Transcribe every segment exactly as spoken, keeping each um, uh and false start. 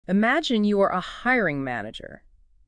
Imagine you are a hiring manager,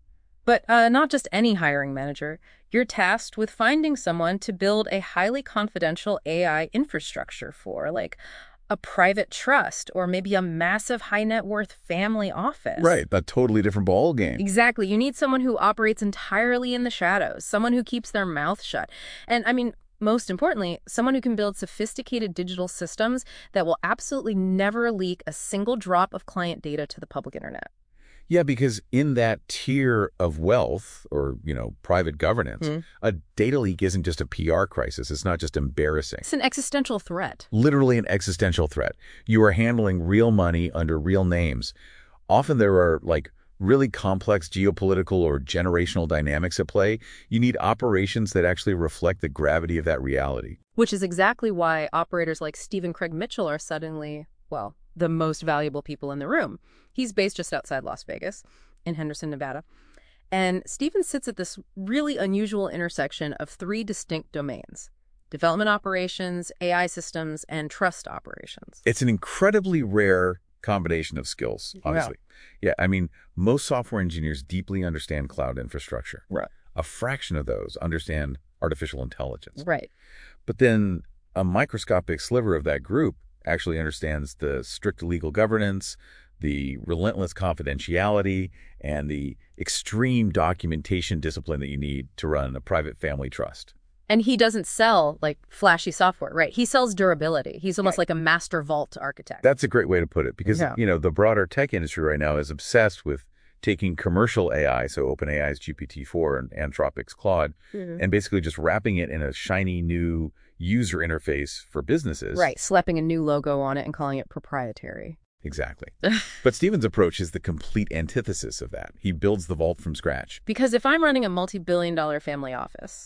but uh, not just any hiring manager. You're tasked with finding someone to build a highly confidential A I infrastructure for, like a private trust or maybe a massive high net worth family office. Right, a totally different ball game. Exactly. You need someone who operates entirely in the shadows, someone who keeps their mouth shut. And I mean, most importantly, someone who can build sophisticated digital systems that will absolutely never leak a single drop of client data to the public internet. Yeah, because in that tier of wealth or, you know, private governance, Hmm. a data leak isn't just a P R crisis. It's not just embarrassing. It's an existential threat. Literally an existential threat. You are handling real money under real names. Often there are, like, really complex geopolitical or generational dynamics at play. You need operations that actually reflect the gravity of that reality. Which is exactly why operators like Stephen Craig Mitchell are suddenly, well, the most valuable people in the room. He's based just outside Las Vegas, in Henderson, Nevada. And Stephen sits at this really unusual intersection of three distinct domains: development operations, A I systems, and trust operations. It's an incredibly rare combination of skills, honestly. Yeah, I mean, most software engineers deeply understand cloud infrastructure. Right. A fraction of those understand artificial intelligence. Right. But then a microscopic sliver of that group actually understands the strict legal governance, the relentless confidentiality, and the extreme documentation discipline that you need to run a private family trust. And he doesn't sell like flashy software, right? He sells durability. He's almost like a master vault architect. That's a great way to put it because, Yeah. you know, the broader tech industry right now is obsessed with taking commercial A I, so OpenAI's G P T four and Anthropic's Claude, Mhm. and basically just wrapping it in a shiny new user interface for businesses. Right, slapping a new logo on it and calling it proprietary. Exactly. But Stephen's approach is the complete antithesis of that. He builds the vault from scratch. Because if I'm running a multi-billion dollar family office,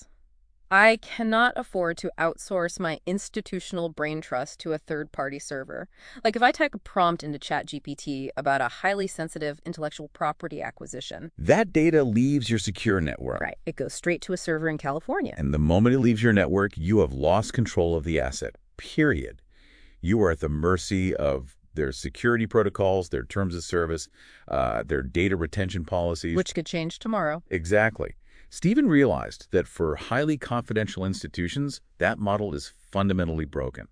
I cannot afford to outsource my institutional brain trust to a third-party server. Like if I type a prompt into ChatGPT about a highly sensitive intellectual property acquisition, That data leaves your secure network. right, it goes straight to a server in California. And the moment it leaves your network, you have lost control of the asset, period. You are at the mercy of their security protocols, their terms of service, uh, their data retention policies. Which could change tomorrow. Exactly. Stephen realized that for highly confidential institutions, that model is fundamentally broken.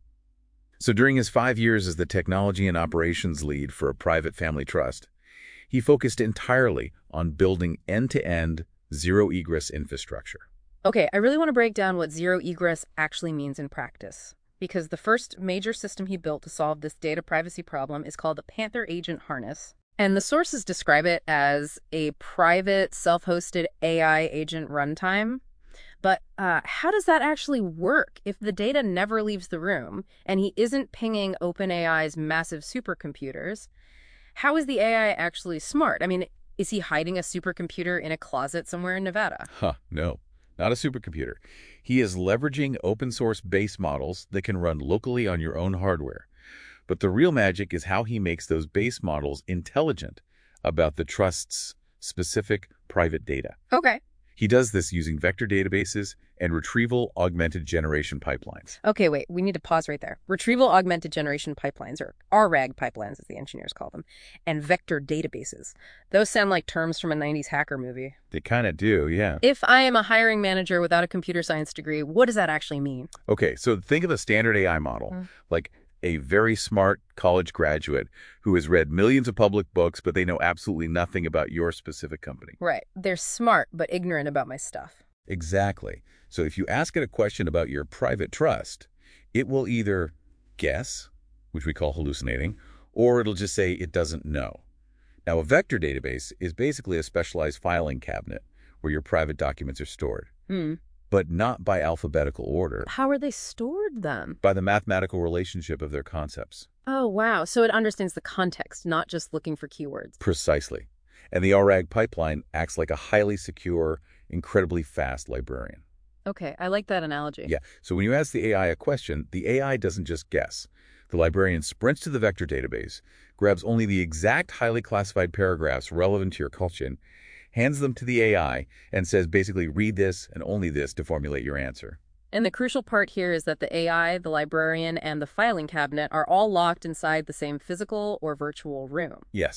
So during his five years as the technology and operations lead for a private family trust, he focused entirely on building end-to-end zero egress infrastructure. Okay, I really want to break down what zero egress actually means in practice, because the first major system he built to solve this data privacy problem is called the Panther Agent Harness. And the sources describe it as a private, self-hosted A I agent runtime. But uh, how does that actually work if the data never leaves the room and he isn't pinging OpenAI's massive supercomputers? How is the A I actually smart? I mean, is he hiding a supercomputer in a closet somewhere in Nevada? Huh, no, not a supercomputer. He is leveraging open source base models that can run locally on your own hardware. But the real magic is how he makes those base models intelligent about the trust's specific private data. Okay. He does this using vector databases and retrieval augmented generation pipelines. Okay, wait, we need to pause right there. Retrieval augmented generation pipelines, or R RAG pipelines as the engineers call them, and vector databases. Those sound like terms from a nineties hacker movie. They kind of do, yeah. If I am a hiring manager without a computer science degree, what does that actually mean? Okay, so think of a standard A I model, Mm. like a very smart college graduate who has read millions of public books, but they know absolutely nothing about your specific company. Right. They're smart, but ignorant about my stuff. Exactly. So if you ask it a question about your private trust, it will either guess, which we call hallucinating, or it'll just say it doesn't know. Now, a vector database is basically a specialized filing cabinet where your private documents are stored, Hmm. but not by alphabetical order, How are they stored then? by the mathematical relationship of their concepts. Oh, wow. So it understands the context, not just looking for keywords. Precisely. And the R RAG pipeline acts like a highly secure, incredibly fast librarian. Okay, I like that analogy. Yeah, so when you ask the A I a question, the A I doesn't just guess. The librarian sprints to the vector database, grabs only the exact highly classified paragraphs relevant to your question, hands them to the A I, and says basically read this and only this to formulate your answer. And the crucial part here is that the A I, the librarian, and the filing cabinet are all locked inside the same physical or virtual room. Yes,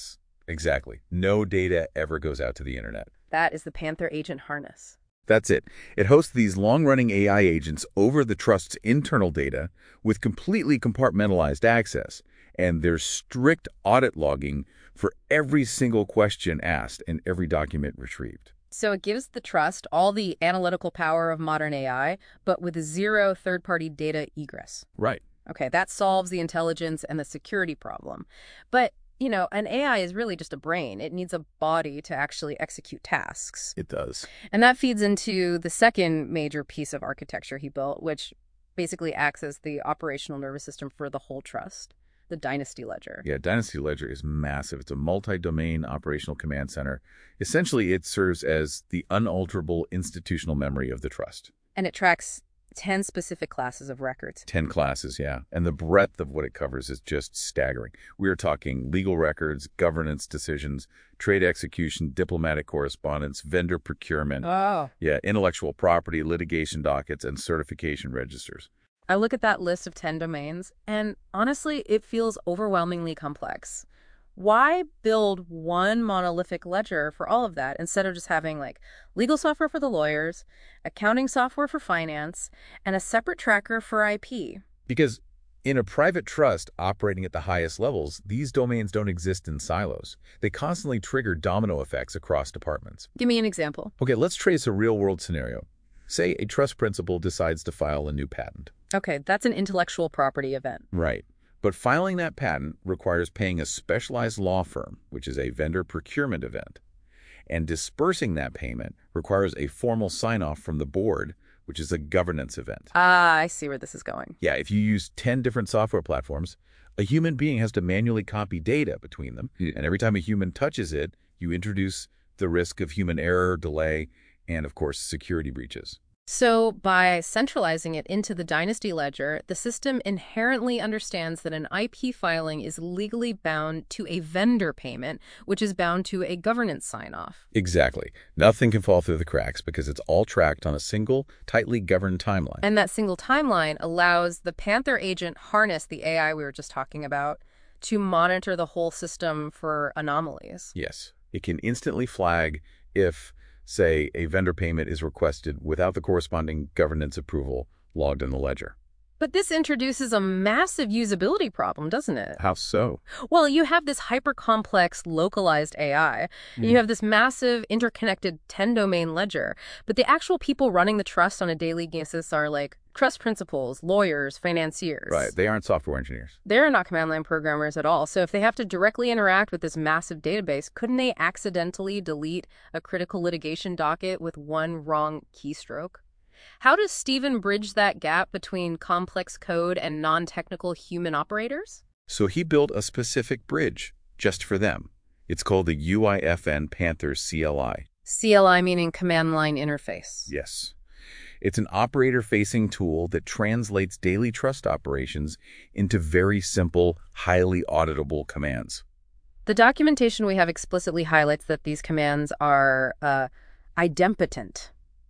Exactly. No data ever goes out to the internet. That is the Panther agent harness. That's it. It hosts these long-running A I agents over the trust's internal data with completely compartmentalized access, and there's strict audit logging for every single question asked and every document retrieved. So it gives the trust all the analytical power of modern A I, but with zero third-party data egress. Right. Okay, that solves the intelligence and the security problem. But, you know, an A I is really just a brain. It needs a body to actually execute tasks. It does. And that feeds into the second major piece of architecture he built, which basically acts as the operational nervous system for the whole trust, the Dynasty Ledger. Yeah, Dynasty Ledger is massive. It's a multi-domain operational command center. Essentially, it serves as the unalterable institutional memory of the trust. And it tracks ten specific classes of records. ten classes, yeah. And the breadth of what it covers is just staggering. We are talking legal records, governance decisions, trade execution, diplomatic correspondence, vendor procurement, Oh. yeah, intellectual property, litigation dockets, and certification registers. I look at that list of ten domains, and honestly, it feels overwhelmingly complex. Why build one monolithic ledger for all of that instead of just having like legal software for the lawyers, accounting software for finance, and a separate tracker for I P? Because in a private trust operating at the highest levels, these domains don't exist in silos. They constantly trigger domino effects across departments. Give me an example. Okay, let's trace a real-world scenario. Say a trust principal decides to file a new patent. Okay, that's an intellectual property event. Right. But filing that patent requires paying a specialized law firm, which is a vendor procurement event. And dispersing that payment requires a formal sign-off from the board, which is a governance event. Ah, I see where this is going. Yeah, if you use ten different software platforms, a human being has to manually copy data between them. Yeah. And every time a human touches it, you introduce the risk of human error, delay, and, of course, security breaches. So by centralizing it into the Dynasty Ledger, the system inherently understands that an I P filing is legally bound to a vendor payment, which is bound to a governance sign-off. Exactly. Nothing can fall through the cracks because it's all tracked on a single, tightly governed timeline. And that single timeline allows the Panther agent harness the A I we were just talking about to monitor the whole system for anomalies. Yes. It can instantly flag if, say, a vendor payment is requested without the corresponding governance approval logged in the ledger. But this introduces a massive usability problem, doesn't it? How so? Well, you have this hyper-complex, localized A I. Mm. You have this massive, interconnected ten-domain ledger. But the actual people running the trust on a daily basis are like trust principals, lawyers, financiers. Right. They aren't software engineers. They're not command line programmers at all. So if they have to directly interact with this massive database, couldn't they accidentally delete a critical litigation docket with one wrong keystroke? How does Steven bridge that gap between complex code and non-technical human operators? So he built a specific bridge just for them. It's called the U I F N Panther C L I. C L I meaning command line interface. Yes. It's an operator-facing tool that translates daily trust operations into very simple, highly auditable commands. The documentation we have explicitly highlights that these commands are uh, idempotent.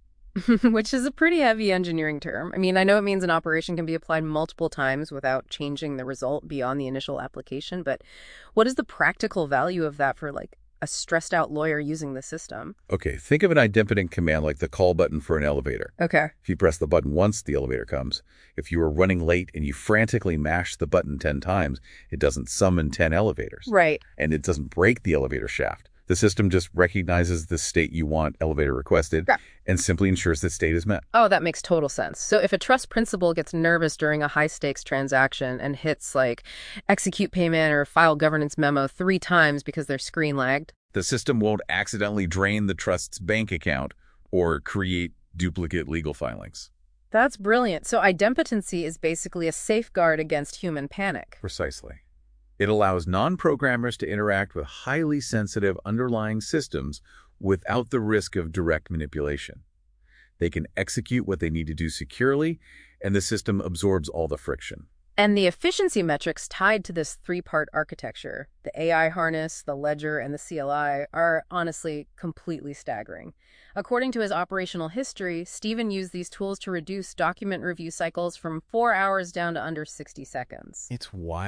Which is a pretty heavy engineering term. I mean, I know it means an operation can be applied multiple times without changing the result beyond the initial application, but what is the practical value of that for, like, a stressed-out lawyer using the system? Okay, think of an idempotent command like the call button for an elevator. Okay. If you press the button once, the elevator comes. If you are running late and you frantically mash the button ten times, it doesn't summon ten elevators. Right. And it doesn't break the elevator shaft. The system just recognizes the state you want elevator requested yeah. and simply ensures that state is met. Oh, that makes total sense. So if a trust principal gets nervous during a high-stakes transaction and hits, like, execute payment or file governance memo three times because their screen lagged, the system won't accidentally drain the trust's bank account or create duplicate legal filings. That's brilliant. So idempotency is basically a safeguard against human panic. Precisely. It allows non-programmers to interact with highly sensitive underlying systems without the risk of direct manipulation. They can execute what they need to do securely, and the system absorbs all the friction. And the efficiency metrics tied to this three-part architecture, the A I harness, the ledger, and the C L I, are honestly completely staggering. According to his operational history, Steven used these tools to reduce document review cycles from four hours down to under sixty seconds. It's wild.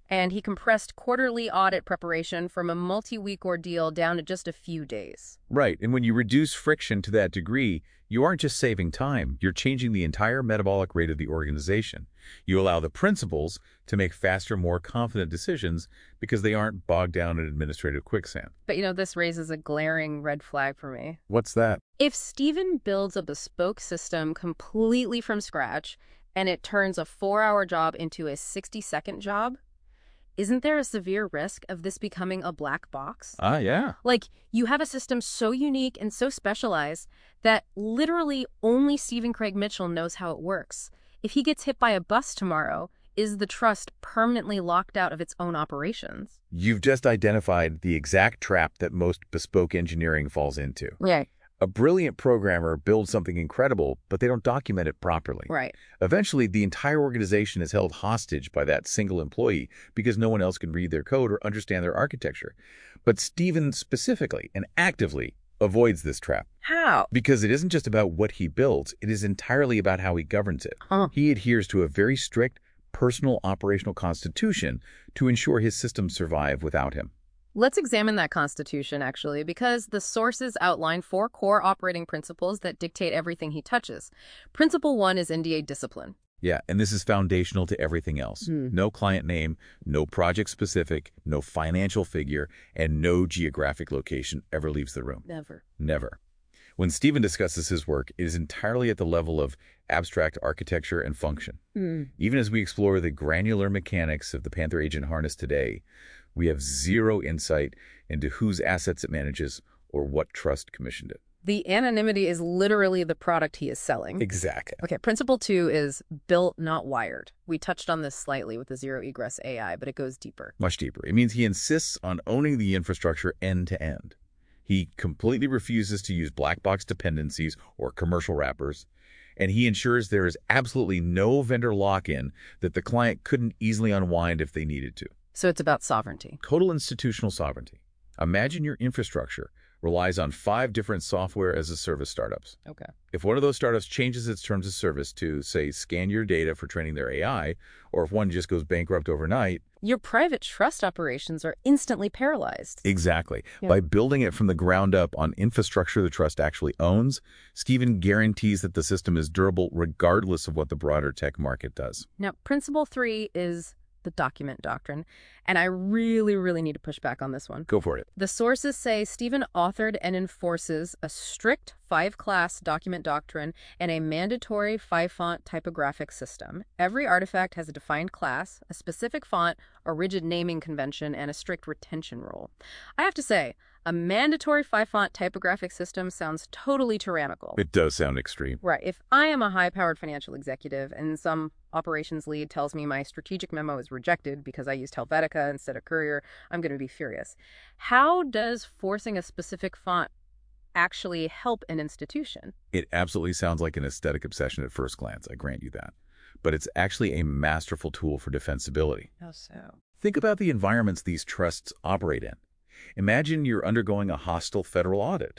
And he compressed quarterly audit preparation from a multi-week ordeal down to just a few days. Right, and when you reduce friction to that degree, you aren't just saving time, you're changing the entire metabolic rate of the organization. You allow the principals to make faster, more confident decisions because they aren't bogged down in administrative quicksand. But you know, this raises a glaring red flag for me. What's that? If Stephen builds a bespoke system completely from scratch and it turns a four-hour job into a sixty-second job, isn't there a severe risk of this becoming a black box? Ah, yeah. Like, you have a system so unique and so specialized that literally only Stephen Craig Mitchell knows how it works. If he gets hit by a bus tomorrow, is the trust permanently locked out of its own operations? You've just identified the exact trap that most bespoke engineering falls into. Right. A brilliant programmer builds something incredible, but they don't document it properly. Right. Eventually, the entire organization is held hostage by that single employee because no one else can read their code or understand their architecture. But Stephen specifically and actively avoids this trap. How? Because it isn't just about what he builds, it is entirely about how he governs it. Huh. He adheres to a very strict personal operational constitution to ensure his systems survive without him. Let's examine that constitution, actually, because the sources outline four core operating principles that dictate everything he touches. Principle one is N D A discipline. Yeah, and this is foundational to everything else. Hmm. No client name, no project specific, no financial figure, and no geographic location ever leaves the room. Never. Never. When Stephen discusses his work, it is entirely at the level of abstract architecture and function. Hmm. Even as we explore the granular mechanics of the Panther Agent harness today, we have zero insight into whose assets it manages or what trust commissioned it. The anonymity is literally the product he is selling. Exactly. Okay, principle two is built, not wired. We touched on this slightly with the zero egress A I, but it goes deeper. Much deeper. It means he insists on owning the infrastructure end to end. He completely refuses to use black box dependencies or commercial wrappers, and he ensures there is absolutely no vendor lock-in that the client couldn't easily unwind if they needed to. So it's about sovereignty. Total institutional sovereignty. Imagine your infrastructure relies on five different software-as-a-service startups. Okay. If one of those startups changes its terms of service to, say, scan your data for training their A I, or if one just goes bankrupt overnight... Your private trust operations are instantly paralyzed. Exactly. Yeah. By building it from the ground up on infrastructure the trust actually owns, Stephen guarantees that the system is durable regardless of what the broader tech market does. Now, principle three is the document doctrine, and I really, really need to push back on this one. Go for it. The sources say Stephen authored and enforces a strict five-class document doctrine and a mandatory five-font typographic system. Every artifact has a defined class, a specific font, a rigid naming convention, and a strict retention rule. I have to say, a mandatory five-font typographic system sounds totally tyrannical. It does sound extreme. Right. If I am a high-powered financial executive and some operations lead tells me my strategic memo is rejected because I used Helvetica instead of Courier, I'm going to be furious. How does forcing a specific font actually help an institution? It absolutely sounds like an aesthetic obsession at first glance, I grant you that. But it's actually a masterful tool for defensibility. How so? Think about the environments these trusts operate in. Imagine you're undergoing a hostile federal audit.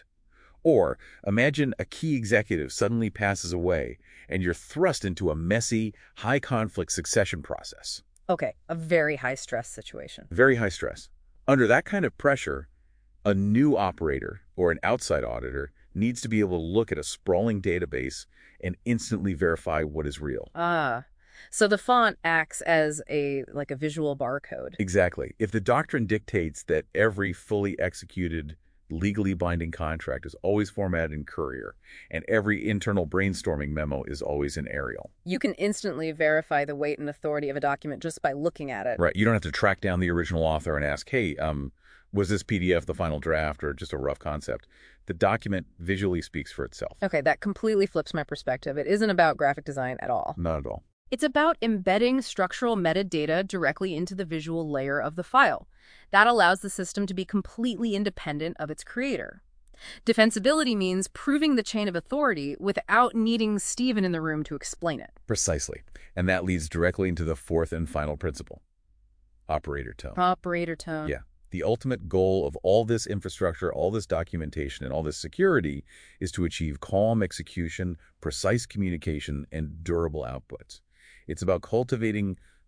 Or imagine a key executive suddenly passes away and you're thrust into a messy, high-conflict succession process. Okay, a very high-stress situation. Very high stress. Under that kind of pressure, a new operator or an outside auditor needs to be able to look at a sprawling database and instantly verify what is real. Ah, so the font acts as a like a visual barcode. Exactly. If the doctrine dictates that every fully executed, legally binding contract is always formatted in Courier and every internal brainstorming memo is always in Arial. You can instantly verify the weight and authority of a document just by looking at it. Right. You don't have to track down the original author and ask, hey, um, was this P D F the final draft or just a rough concept? The document visually speaks for itself. Okay, that completely flips my perspective. It isn't about graphic design at all. Not at all. It's about embedding structural metadata directly into the visual layer of the file. That allows the system to be completely independent of its creator. Defensibility means proving the chain of authority without needing Stephen in the room to explain it. Precisely. And that leads directly into the fourth and final principle. Operator tone. Operator tone. Yeah. The ultimate goal of all this infrastructure, all this documentation, and all this security is to achieve calm execution, precise communication, and durable outputs. It's about cultivating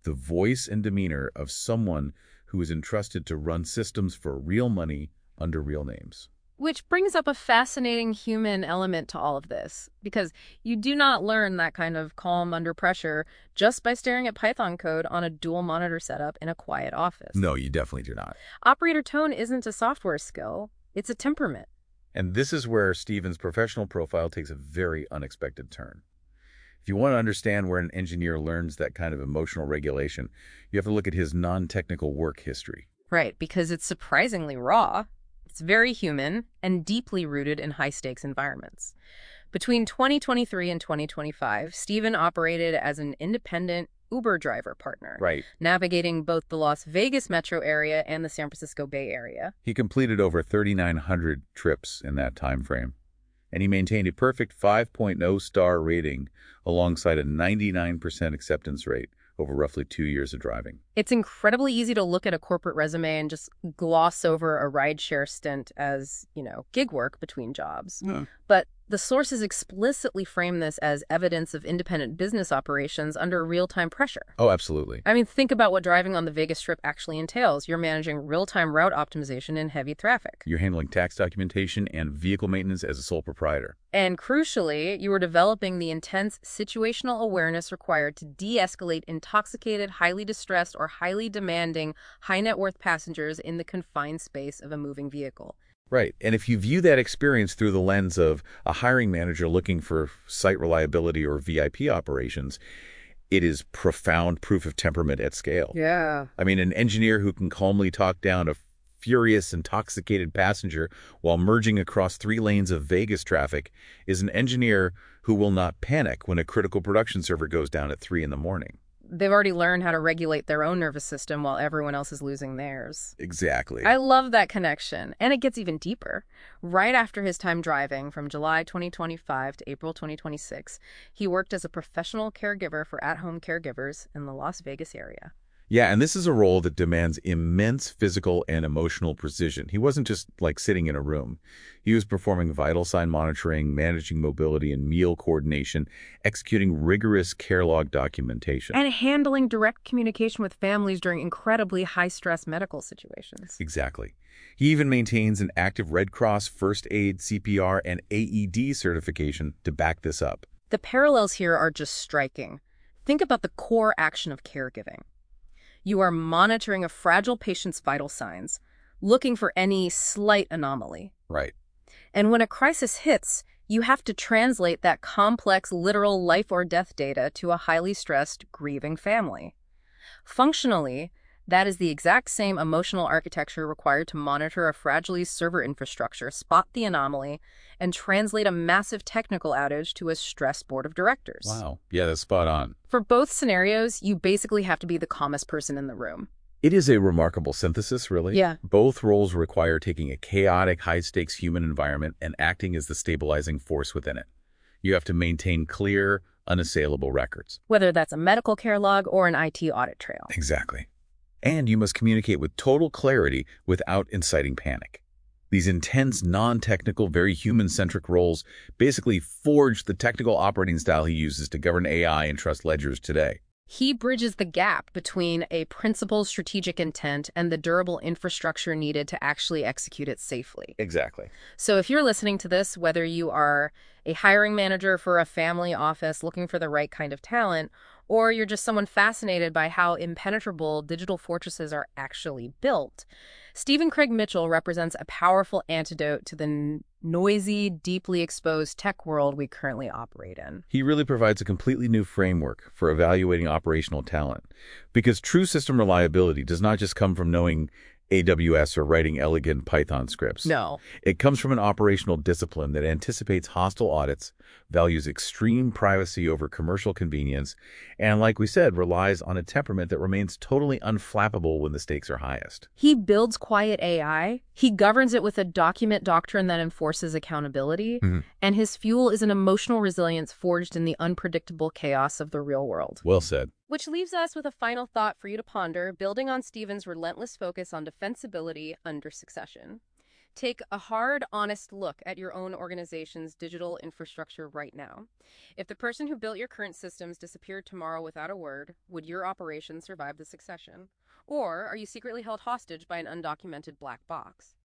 the voice and demeanor of someone who is entrusted to run systems for real money under real names. Which brings up a fascinating human element to all of this, because you do not learn that kind of calm under pressure just by staring at Python code on a dual monitor setup in a quiet office. No, you definitely do not. Operator tone isn't a software skill, it's a temperament. And this is where Stephen's professional profile takes a very unexpected turn. If you want to understand where an engineer learns that kind of emotional regulation, you have to look at his non-technical work history. Right, because it's surprisingly raw. It's very human and deeply rooted in high-stakes environments. Between twenty twenty-three and twenty twenty-five, Stephen operated as an independent Uber driver partner, Right. navigating both the Las Vegas metro area and the San Francisco Bay Area. He completed over thirty-nine hundred trips in that time frame, and he maintained a perfect five point oh star rating alongside a ninety-nine percent acceptance rate over roughly two years of driving. It's incredibly easy to look at a corporate resume and just gloss over a rideshare stint as, you know, gig work between jobs. Yeah. But the sources explicitly frame this as evidence of independent business operations under real-time pressure. Oh, absolutely. I mean, think about what driving on the Vegas Strip actually entails. You're managing real-time route optimization in heavy traffic. You're handling tax documentation and vehicle maintenance as a sole proprietor. And crucially, you are developing the intense situational awareness required to de-escalate intoxicated, highly distressed, or highly demanding high-net-worth passengers in the confined space of a moving vehicle. Right. And if you view that experience through the lens of a hiring manager looking for site reliability or V I P operations, it is profound proof of temperament at scale. Yeah. I mean, an engineer who can calmly talk down a furious, intoxicated passenger while merging across three lanes of Vegas traffic is an engineer who will not panic when a critical production server goes down at three in the morning. They've already learned how to regulate their own nervous system while everyone else is losing theirs. Exactly. I love that connection. And it gets even deeper. Right after his time driving, from July twenty twenty-five to April twenty twenty-six, he worked as a professional caregiver for at-home caregivers in the Las Vegas area. Yeah, and this is a role that demands immense physical and emotional precision. He wasn't just like sitting in a room. He was performing vital sign monitoring, managing mobility and meal coordination, executing rigorous care log documentation. And handling direct communication with families during incredibly high-stress medical situations. Exactly. He even maintains an active Red Cross first aid, C P R, and A E D certification to back this up. The parallels here are just striking. Think about the core action of caregiving. You are monitoring a fragile patient's vital signs, looking for any slight anomaly. Right. And when a crisis hits, you have to translate that complex, literal life or death data to a highly stressed, grieving family. Functionally, that is the exact same emotional architecture required to monitor a fragile server infrastructure, spot the anomaly, and translate a massive technical outage to a stressed board of directors. Wow. Yeah, that's spot on. For both scenarios, you basically have to be the calmest person in the room. It is a remarkable synthesis, really. Yeah. Both roles require taking a chaotic, high-stakes human environment and acting as the stabilizing force within it. You have to maintain clear, unassailable records. Whether that's a medical care log or an I T audit trail. Exactly. And you must communicate with total clarity without inciting panic. These intense, non-technical, very human-centric roles basically forged the technical operating style he uses to govern A I and trust ledgers today. He bridges the gap between a principled strategic intent and the durable infrastructure needed to actually execute it safely. Exactly. So if you're listening to this, whether you are a hiring manager for a family office looking for the right kind of talent, or you're just someone fascinated by how impenetrable digital fortresses are actually built, Stephen Craig Mitchell represents a powerful antidote to the noisy, deeply exposed tech world we currently operate in. He really provides a completely new framework for evaluating operational talent, because true system reliability does not just come from knowing A W S or writing elegant Python scripts. No. It comes from an operational discipline that anticipates hostile audits, values extreme privacy over commercial convenience, and, like we said, relies on a temperament that remains totally unflappable when the stakes are highest. He builds quiet A I, he governs it with a document doctrine that enforces accountability, Mm-hmm. and his fuel is an emotional resilience forged in the unpredictable chaos of the real world. Well said. Which leaves us with a final thought for you to ponder, building on Stephen's relentless focus on defensibility under succession. Take a hard, honest look at your own organization's digital infrastructure right now. If the person who built your current systems disappeared tomorrow without a word, would your operation survive the succession? Or are you secretly held hostage by an undocumented black box?